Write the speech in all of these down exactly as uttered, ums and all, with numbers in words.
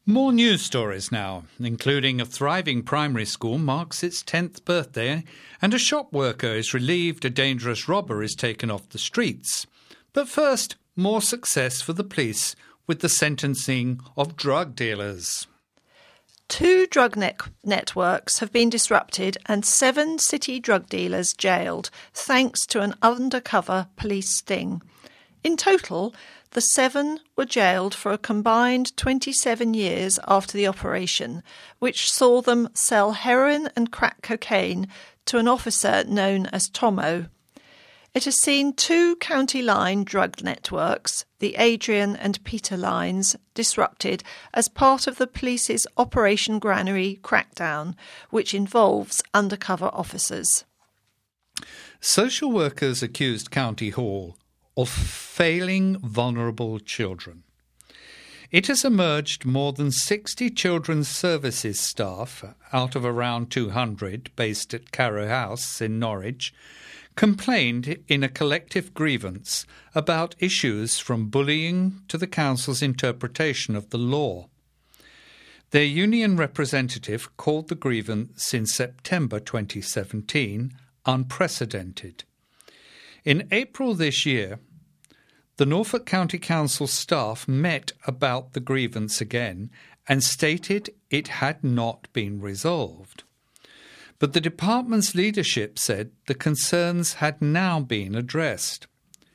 More news stories now, including a thriving primary school marks its tenth birthday and a shop worker is relieved a dangerous robber is taken off the streets. But first, more success for the police with the sentencing of drug dealers. Two drug net- networks have been disrupted and seven city drug dealers jailed thanks to an undercover police sting. In total, the seven were jailed for a combined twenty-seven years after the operation, which saw them sell heroin and crack cocaine to an officer known as Tomo. It has seen two county line drug networks, the Adrian and Peter lines, disrupted as part of the police's Operation Granary crackdown, which involves undercover officers. Social workers accused County Hall of failing vulnerable children. It has emerged more than sixty children's services staff, out of around two hundred based at Carrow House in Norwich, complained in a collective grievance about issues from bullying to the council's interpretation of the law. Their union representative called the grievance in September twenty seventeen unprecedented. In April this year, the Norfolk County Council staff met about the grievance again and stated it had not been resolved. But the department's leadership said the concerns had now been addressed.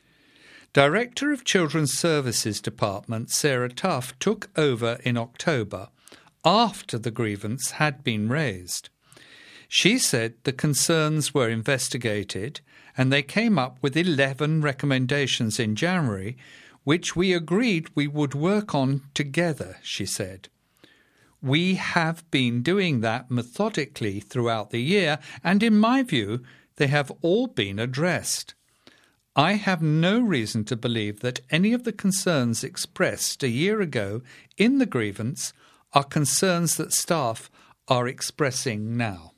Director of Children's Services Department Sarah Tuff took over in October after the grievance had been raised. She said the concerns were investigated and they came up with eleven recommendations in January, which we agreed we would work on together, she said. We have been doing that methodically throughout the year, and in my view, they have all been addressed. I have no reason to believe that any of the concerns expressed a year ago in the grievance are concerns that staff are expressing now.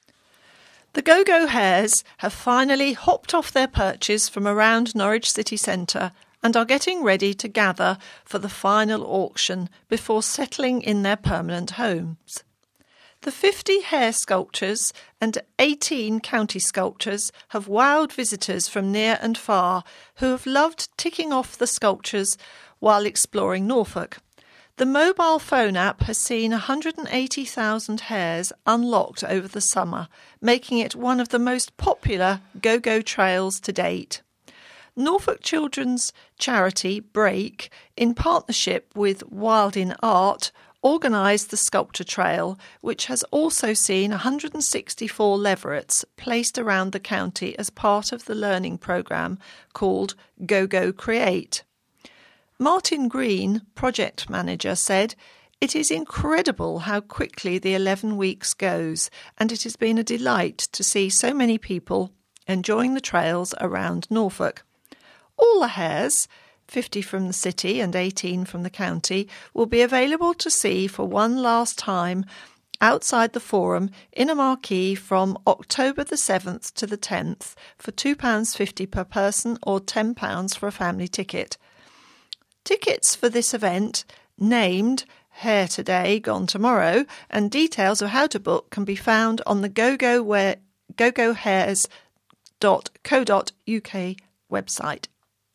The Go-Go Hares have finally hopped off their perches from around Norwich city centre and are getting ready to gather for the final auction before settling in their permanent homes. The fifty hare sculptures and eighteen county sculptures have wowed visitors from near and far who have loved ticking off the sculptures while exploring Norfolk. The mobile phone app has seen one hundred eighty thousand hares unlocked over the summer, making it one of the most popular go-go trails to date. Norfolk children's charity Break, in partnership with Wild in Art, organised the sculpture trail, which has also seen one hundred sixty-four leverets placed around the county as part of the learning programme called Go-Go Create. Martin Green, project manager, said, "It is incredible how quickly the eleven weeks goes, and it has been a delight to see so many people enjoying the trails around Norfolk. All the hares, fifty from the city and eighteen from the county, will be available to see for one last time outside the Forum in a marquee from October the seventh to the tenth for two pounds fifty per person or ten pounds for a family ticket. Tickets for this event, named Hare Today, Gone Tomorrow, and details of how to book can be found on the go-go where, go go hares dot co dot uk website.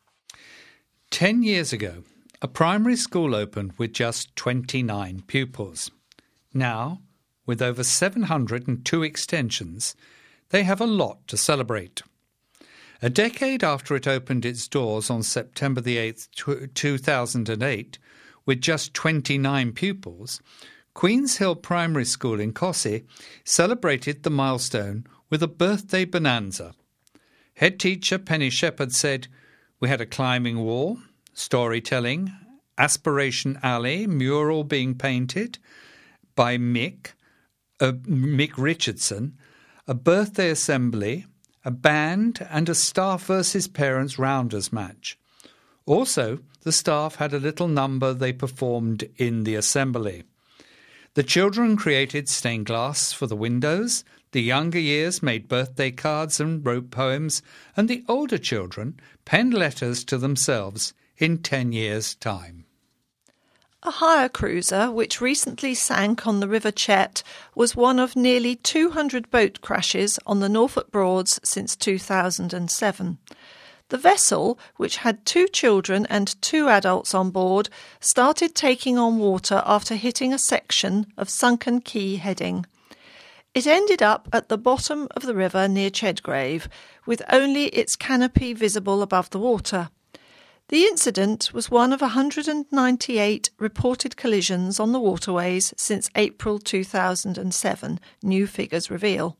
Ten years ago, a primary school opened with just twenty-nine pupils. Now, with over seven hundred two extensions, they have a lot to celebrate. A decade after it opened its doors on September the eighth, two thousand eight, with just twenty-nine pupils, Queens Hill Primary School in Cossey celebrated the milestone with a birthday bonanza. Head teacher Penny Shepherd said, "We had a climbing wall, storytelling, aspiration alley, mural being painted by Mick, uh, Mick Richardson, a birthday assembly, a band and a staff versus parents rounders match. Also, the staff had a little number they performed in the assembly. The children created stained glass for the windows, the younger years made birthday cards and wrote poems, and the older children penned letters to themselves in ten years' time." A hire cruiser, which recently sank on the River Chet, was one of nearly two hundred boat crashes on the Norfolk Broads since two thousand seven. The vessel, which had two children and two adults on board, started taking on water after hitting a section of Sunken Quay heading. It ended up at the bottom of the river near Chedgrave, with only its canopy visible above the water. The incident was one of one hundred ninety-eight reported collisions on the waterways since April two thousand seven, new figures reveal.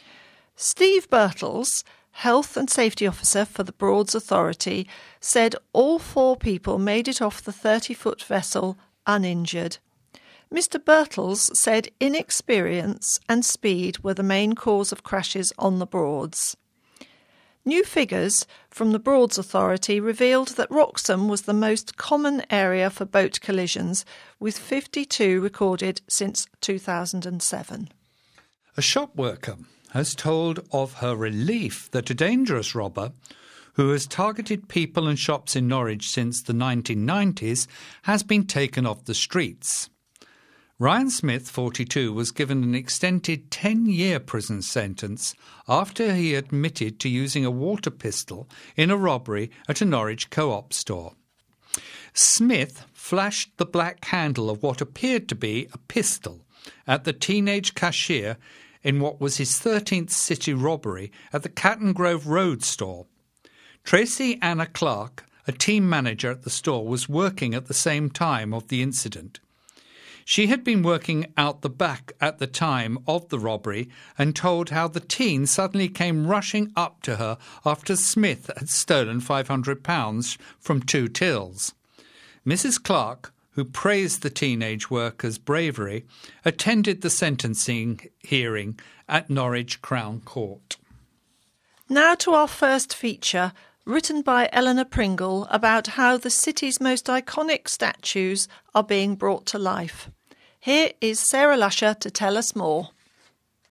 Steve Birtles, Health and Safety Officer for the Broads Authority, said all four people made it off the thirty-foot vessel uninjured. Mister Birtles said inexperience and speed were the main cause of crashes on the Broads. New figures from the Broads Authority revealed that Wroxham was the most common area for boat collisions, with fifty-two recorded since two thousand seven. A shop worker has told of her relief that a dangerous robber, who has targeted people and shops in Norwich since the nineteen nineties, has been taken off the streets. Ryan Smith, forty-two, was given an extended ten-year prison sentence after he admitted to using a water pistol in a robbery at a Norwich Co-op store. Smith flashed the black handle of what appeared to be a pistol at the teenage cashier in what was his thirteenth city robbery at the Catton Grove Road store. Tracy Anna Clark, a team manager at the store, was working at the same time of the incident. She had been working out the back at the time of the robbery and told how the teen suddenly came rushing up to her after Smith had stolen five hundred pounds from two tills. Missus Clark, who praised the teenage worker's bravery, attended the sentencing hearing at Norwich Crown Court. Now to our first feature, written by Eleanor Pringle, about how the city's most iconic statues are being brought to life. Here is Sarah Lusher to tell us more.